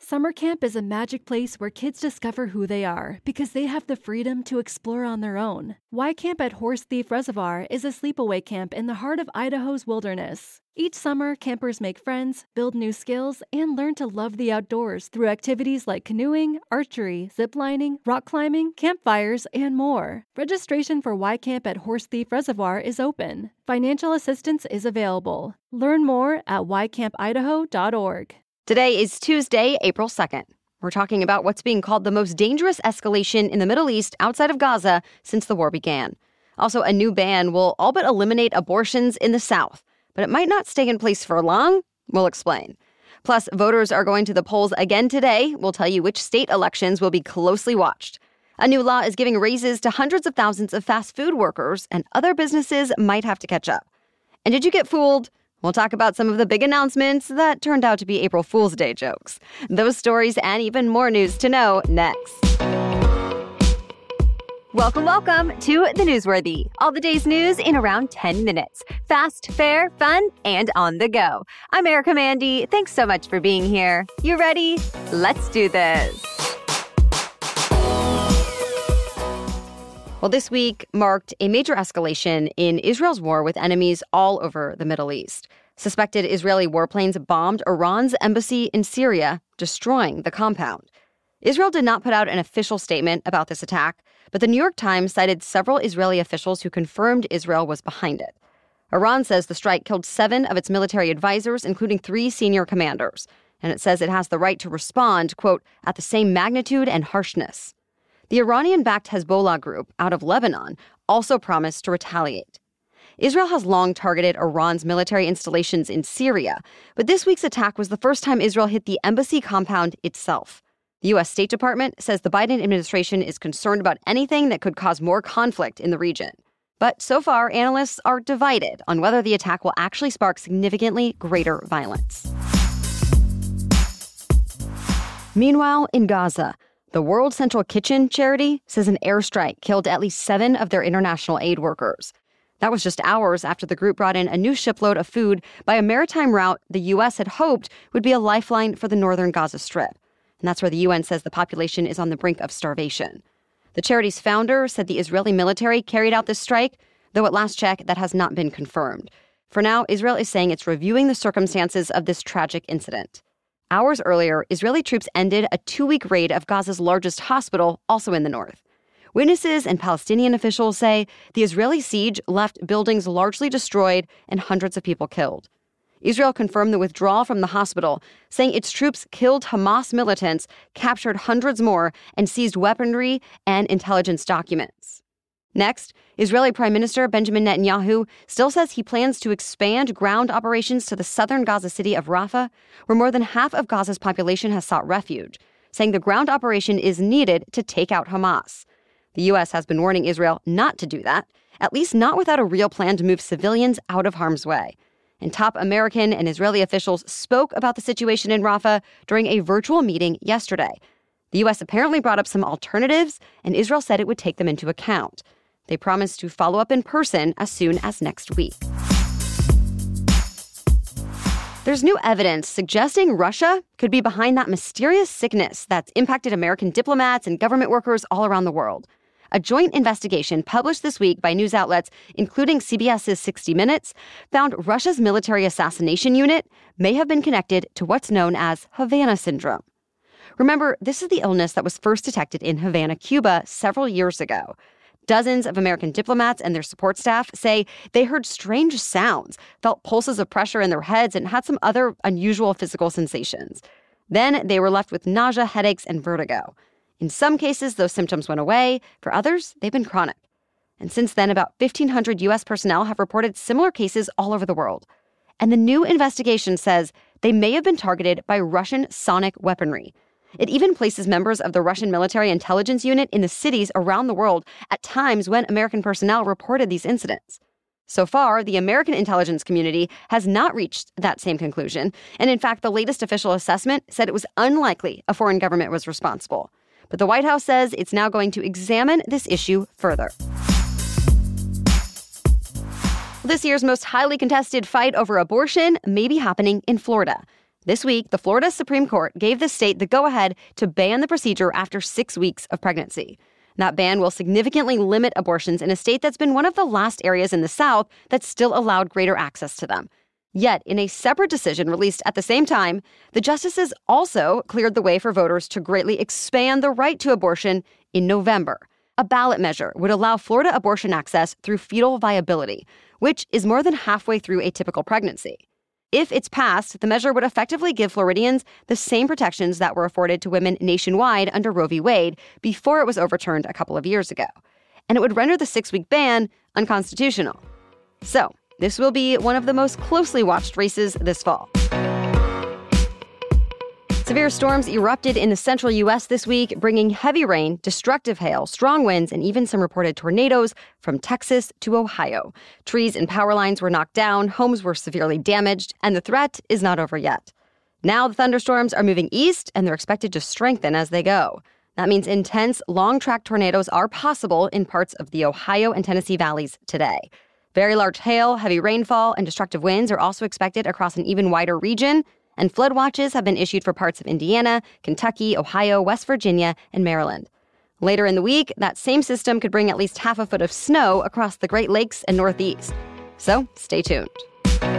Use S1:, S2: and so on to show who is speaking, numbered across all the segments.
S1: Summer camp is a magic place where kids discover who they are because they have the freedom to explore on their own. Y Camp at Horse Thief Reservoir is a sleepaway camp in the heart of Idaho's wilderness. Each summer, campers make friends, build new skills, and learn to love the outdoors through activities like canoeing, archery, ziplining, rock climbing, campfires, and more. Registration for Y Camp at Horse Thief Reservoir is open. Financial assistance is available. Learn more at ycampidaho.org.
S2: Today is Tuesday, April 2nd. We're talking about what's being called the most dangerous escalation in the Middle East outside of Gaza since the war began. Also, a new ban will all but eliminate abortions in the South, but it might not stay in place for long. We'll explain. Plus, voters are going to the polls again today. We'll tell you which state elections will be closely watched. A new law is giving raises to hundreds of thousands of fast food workers, and other businesses might have to catch up. And did you get fooled? We'll talk about some of the big announcements that turned out to be April Fool's Day jokes. Those stories and even more news to know next. Welcome to The Newsworthy. All the day's news in around 10 minutes. Fast, fair, fun, and on the go. I'm Erica Mandy. Thanks so much for being here. You ready? Let's do this. Well, this week marked a major escalation in Israel's war with enemies all over the Middle East. Suspected Israeli warplanes bombed Iran's embassy in Syria, destroying the compound. Israel did not put out an official statement about this attack, but the New York Times cited several Israeli officials who confirmed Israel was behind it. Iran says the strike killed 7 of its military advisors, including 3 senior commanders, and it says it has the right to respond, quote, at the same magnitude and harshness. The Iranian-backed Hezbollah group out of Lebanon also promised to retaliate. Israel has long targeted Iran's military installations in Syria, but this week's attack was the first time Israel hit the embassy compound itself. The U.S. State Department says the Biden administration is concerned about anything that could cause more conflict in the region. But so far, analysts are divided on whether the attack will actually spark significantly greater violence. Meanwhile, in Gaza, the World Central Kitchen charity says an airstrike killed at least 7 of their international aid workers. That was just hours after the group brought in a new shipload of food by a maritime route the U.S. had hoped would be a lifeline for the northern Gaza Strip. And that's where the UN says the population is on the brink of starvation. The charity's founder said the Israeli military carried out this strike, though at last check, that has not been confirmed. For now, Israel is saying it's reviewing the circumstances of this tragic incident. Hours earlier, Israeli troops ended a 2-week raid of Gaza's largest hospital, also in the north. Witnesses and Palestinian officials say the Israeli siege left buildings largely destroyed and hundreds of people killed. Israel confirmed the withdrawal from the hospital, saying its troops killed Hamas militants, captured hundreds more, and seized weaponry and intelligence documents. Next, Israeli Prime Minister Benjamin Netanyahu still says he plans to expand ground operations to the southern Gaza city of Rafah, where more than half of Gaza's population has sought refuge, saying the ground operation is needed to take out Hamas. The U.S. has been warning Israel not to do that, at least not without a real plan to move civilians out of harm's way. And top American and Israeli officials spoke about the situation in Rafah during a virtual meeting yesterday. The U.S. apparently brought up some alternatives, and Israel said it would take them into account. They promised to follow up in person as soon as next week. There's new evidence suggesting Russia could be behind that mysterious sickness that's impacted American diplomats and government workers all around the world. A joint investigation published this week by news outlets, including CBS's 60 Minutes, found Russia's military assassination unit may have been connected to what's known as Havana syndrome. Remember, this is the illness that was first detected in Havana, Cuba, several years ago. Dozens of American diplomats and their support staff say they heard strange sounds, felt pulses of pressure in their heads, and had some other unusual physical sensations. Then they were left with nausea, headaches, and vertigo. In some cases, those symptoms went away. For others, they've been chronic. And since then, about 1,500 U.S. personnel have reported similar cases all over the world. And the new investigation says they may have been targeted by Russian sonic weaponry. It even places members of the Russian military intelligence unit in the cities around the world at times when American personnel reported these incidents. So far, the American intelligence community has not reached that same conclusion. And in fact, the latest official assessment said it was unlikely a foreign government was responsible. But the White House says it's now going to examine this issue further. This year's most highly contested fight over abortion may be happening in Florida. This week, the Florida Supreme Court gave the state the go-ahead to ban the procedure after 6 weeks of pregnancy. That ban will significantly limit abortions in a state that's been one of the last areas in the South that still allowed greater access to them. Yet, in a separate decision released at the same time, the justices also cleared the way for voters to greatly expand the right to abortion in November. A ballot measure would allow Florida abortion access through fetal viability, which is more than halfway through a typical pregnancy. If it's passed, the measure would effectively give Floridians the same protections that were afforded to women nationwide under Roe v. Wade before it was overturned a couple of years ago. And it would render the 6-week ban unconstitutional. So, this will be one of the most closely watched races this fall. Severe storms erupted in the central U.S. this week, bringing heavy rain, destructive hail, strong winds, and even some reported tornadoes from Texas to Ohio. Trees and power lines were knocked down, homes were severely damaged, and the threat is not over yet. Now the thunderstorms are moving east, and they're expected to strengthen as they go. That means intense, long-track tornadoes are possible in parts of the Ohio and Tennessee valleys today. Very large hail, heavy rainfall, and destructive winds are also expected across an even wider region, and flood watches have been issued for parts of Indiana, Kentucky, Ohio, West Virginia, and Maryland. Later in the week, that same system could bring at least half a foot of snow across the Great Lakes and Northeast. So stay tuned. All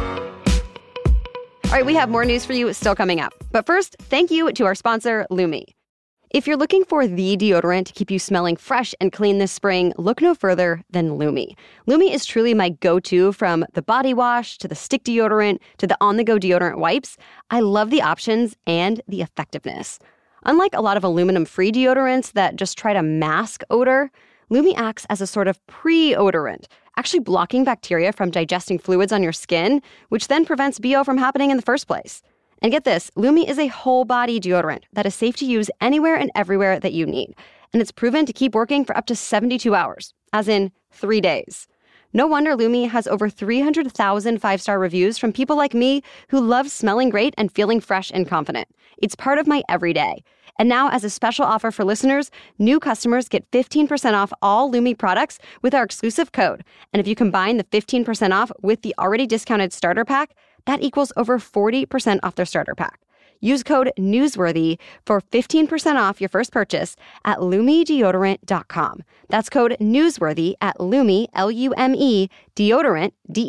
S2: right, we have more news for you still coming up. But first, thank you to our sponsor, Lume. If you're looking for the deodorant to keep you smelling fresh and clean this spring, look no further than Lume. Lume is truly my go-to, from the body wash to the stick deodorant to the on-the-go deodorant wipes. I love the options and the effectiveness. Unlike a lot of aluminum-free deodorants that just try to mask odor, Lume acts as a sort of pre-odorant, actually blocking bacteria from digesting fluids on your skin, which then prevents BO from happening in the first place. And get this, Lume is a whole-body deodorant that is safe to use anywhere and everywhere that you need. And it's proven to keep working for up to 72 hours, as in 3 days. No wonder Lume has over 300,000 5-star reviews from people like me who love smelling great and feeling fresh and confident. It's part of my everyday. And now, as a special offer for listeners, new customers get 15% off all Lume products with our exclusive code. And if you combine the 15% off with the already discounted starter pack, that equals over 40% off their starter pack. Use code NEWSWORTHY for 15% off your first purchase at LumeDeodorant.com. That's code NEWSWORTHY at Lume, L-U-M-E, deodorant,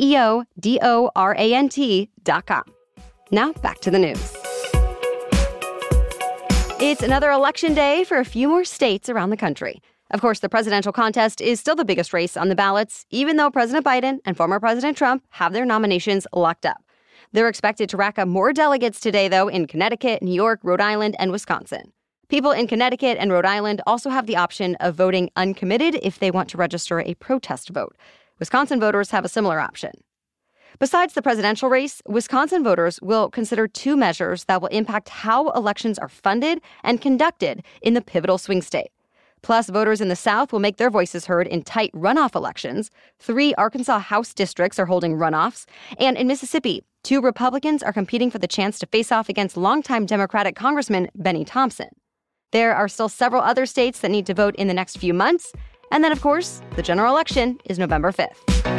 S2: DEODORANT.com. Now back to the news. It's another election day for a few more states around the country. Of course, the presidential contest is still the biggest race on the ballots, even though President Biden and former President Trump have their nominations locked up. They're expected to rack up more delegates today, though, in Connecticut, New York, Rhode Island, and Wisconsin. People in Connecticut and Rhode Island also have the option of voting uncommitted if they want to register a protest vote. Wisconsin voters have a similar option. Besides the presidential race, Wisconsin voters will consider 2 measures that will impact how elections are funded and conducted in the pivotal swing state. Plus, voters in the South will make their voices heard in tight runoff elections. 3 Arkansas House districts are holding runoffs. And in Mississippi, 2 Republicans are competing for the chance to face off against longtime Democratic Congressman Benny Thompson. There are still several other states that need to vote in the next few months. And then, of course, the general election is November 5th.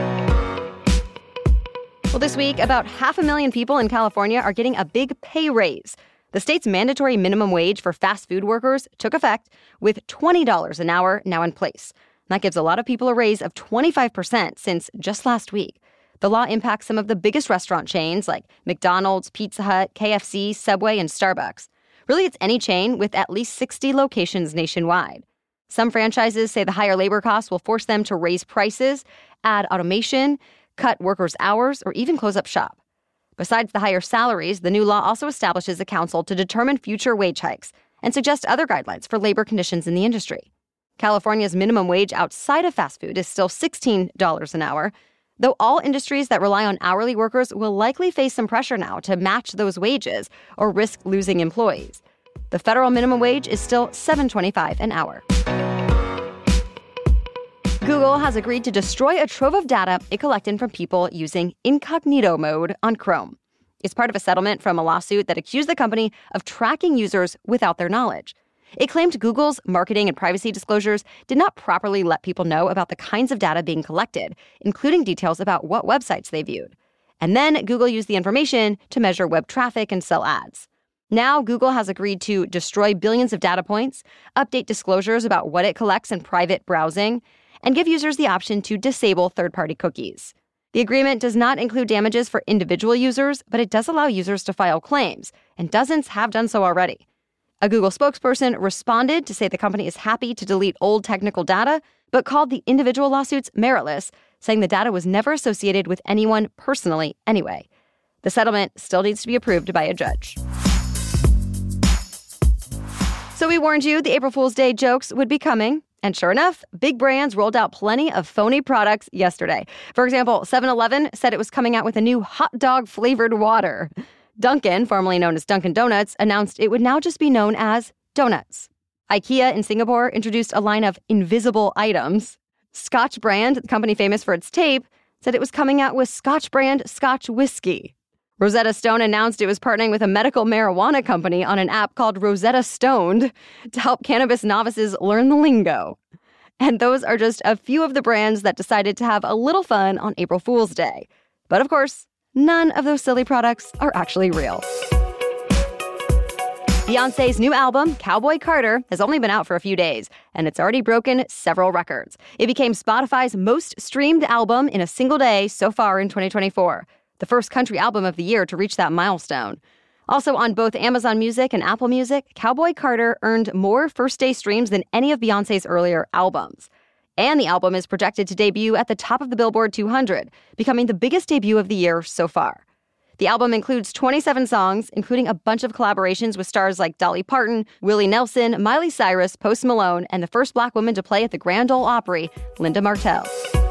S2: Well, this week, about 500,000 people in California are getting a big pay raise. The state's mandatory minimum wage for fast food workers took effect, with $20 an hour now in place. That gives a lot of people a raise of 25% since just last week. The law impacts some of the biggest restaurant chains like McDonald's, Pizza Hut, KFC, Subway, and Starbucks. Really, it's any chain with at least 60 locations nationwide. Some franchises say the higher labor costs will force them to raise prices, add automation, cut workers' hours, or even close up shop. Besides the higher salaries, the new law also establishes a council to determine future wage hikes and suggest other guidelines for labor conditions in the industry. California's minimum wage outside of fast food is still $16 an hour, though all industries that rely on hourly workers will likely face some pressure now to match those wages or risk losing employees. The federal minimum wage is still $7.25 an hour. Google has agreed to destroy a trove of data it collected from people using incognito mode on Chrome. It's part of a settlement from a lawsuit that accused the company of tracking users without their knowledge. It claimed Google's marketing and privacy disclosures did not properly let people know about the kinds of data being collected, including details about what websites they viewed. And then Google used the information to measure web traffic and sell ads. Now, Google has agreed to destroy billions of data points, update disclosures about what it collects in private browsing, and give users the option to disable third-party cookies. The agreement does not include damages for individual users, but it does allow users to file claims, and dozens have done so already. A Google spokesperson responded to say the company is happy to delete old technical data, but called the individual lawsuits meritless, saying the data was never associated with anyone personally anyway. The settlement still needs to be approved by a judge. So we warned you the April Fool's Day jokes would be coming. And sure enough, big brands rolled out plenty of phony products yesterday. For example, 7-Eleven said it was coming out with a new hot dog flavored water. Dunkin', formerly known as Dunkin' Donuts, announced it would now just be known as donuts. IKEA in Singapore introduced a line of invisible items. Scotch brand, the company famous for its tape, said it was coming out with Scotch brand Scotch whiskey. Rosetta Stone announced it was partnering with a medical marijuana company on an app called Rosetta Stoned to help cannabis novices learn the lingo. And those are just a few of the brands that decided to have a little fun on April Fool's Day. But of course, none of those silly products are actually real. Beyoncé's new album, Cowboy Carter, has only been out for a few days, and it's already broken several records. It became Spotify's most streamed album in a single day so far in 2024. The first country album of the year to reach that milestone. Also on both Amazon Music and Apple Music, Cowboy Carter earned more first-day streams than any of Beyoncé's earlier albums. And the album is projected to debut at the top of the Billboard 200, becoming the biggest debut of the year so far. The album includes 27 songs, including a bunch of collaborations with stars like Dolly Parton, Willie Nelson, Miley Cyrus, Post Malone, and the first Black woman to play at the Grand Ole Opry, Linda Martell.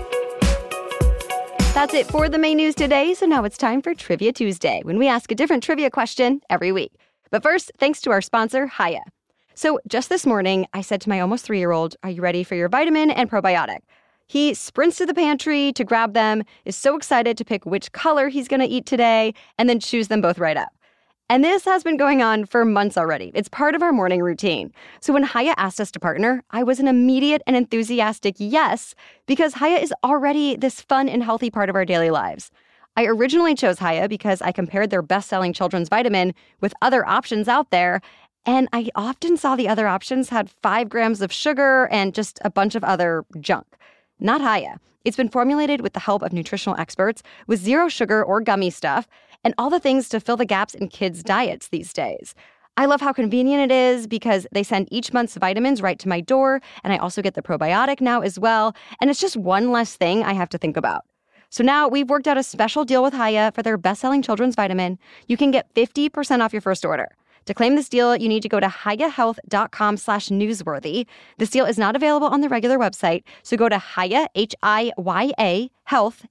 S2: That's it for the main news today, so now it's time for Trivia Tuesday, when we ask a different trivia question every week. But first, thanks to our sponsor, Hiya. So just this morning, I said to my almost 3-year-old, are you ready for your vitamin and probiotic? He sprints to the pantry to grab them, is so excited to pick which color he's going to eat today, and then chews them both right up. And this has been going on for months already. It's part of our morning routine. So when Hiya asked us to partner, I was an immediate and enthusiastic yes, because Hiya is already this fun and healthy part of our daily lives. I originally chose Hiya because I compared their best-selling children's vitamin with other options out there, and I often saw the other options had 5 grams of sugar and just a bunch of other junk. Not Hiya. It's been formulated with the help of nutritional experts with 0 sugar or gummy stuff, and all the things to fill the gaps in kids' diets these days. I love how convenient it is because they send each month's vitamins right to my door, and I also get the probiotic now as well, and it's just one less thing I have to think about. So now we've worked out a special deal with Hiya for their best-selling children's vitamin. You can get 50% off your first order. To claim this deal, you need to go to hiyahealth.com/newsworthy. This deal is not available on the regular website, so go to Hiya, Hiya, health,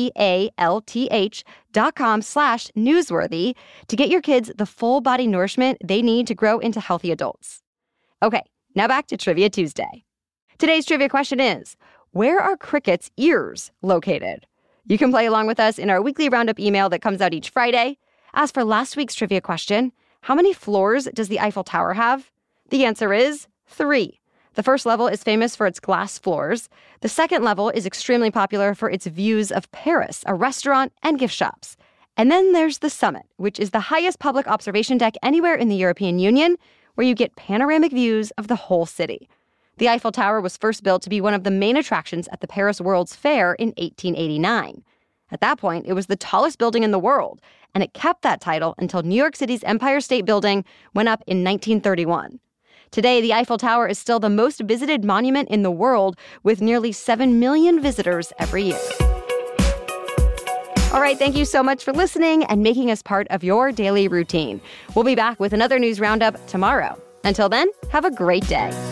S2: HEALTH.com/newsworthy to get your kids the full body nourishment they need to grow into healthy adults. Okay, now back to Trivia Tuesday. Today's trivia question is, where are crickets' ears located? You can play along with us in our weekly roundup email that comes out each Friday. As for last week's trivia question, how many floors does the Eiffel Tower have? The answer is 3. The first level is famous for its glass floors. The second level is extremely popular for its views of Paris, a restaurant, and gift shops. And then there's the summit, which is the highest public observation deck anywhere in the European Union, where you get panoramic views of the whole city. The Eiffel Tower was first built to be one of the main attractions at the Paris World's Fair in 1889. At that point, it was the tallest building in the world, and it kept that title until New York City's Empire State Building went up in 1931. Today, the Eiffel Tower is still the most visited monument in the world, with nearly 7 million visitors every year. All right, thank you so much for listening and making us part of your daily routine. We'll be back with another news roundup tomorrow. Until then, have a great day.